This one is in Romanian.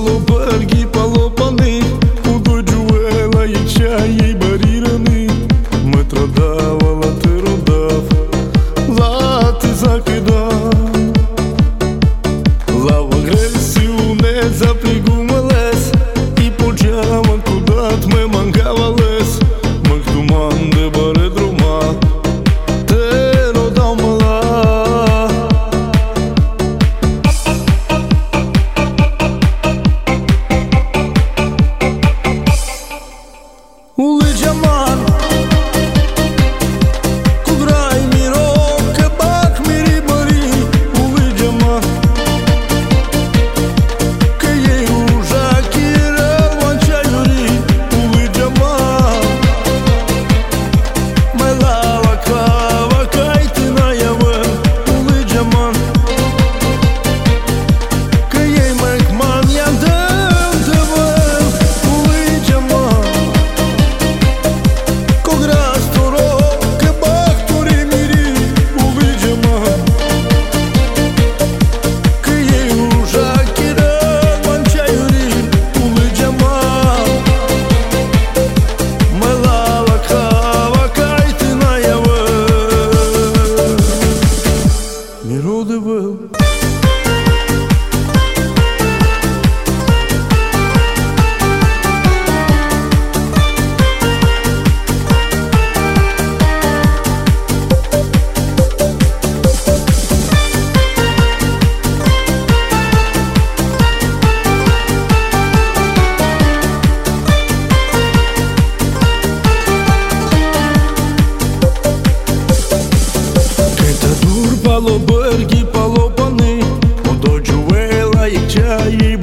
пало берги, пало пани, худо джуела и чаї барірани. Метро давала, ти родав, лати закидав. Лав агресію не запригумалес, і почава кудат ме мангавалес. Мък туман де баре друма, те родав мала. Uli Jaman, Kudrai miro, Kebak miri bari. Uli Jaman, Că ei uja chirel manchayuri. Uli Jaman, Mai lava kava kaitina yavă. Uli Jaman, Că ei măkman yandăm tăvă. Uli Jaman, пало берги, пало пани, худо джуела і чаї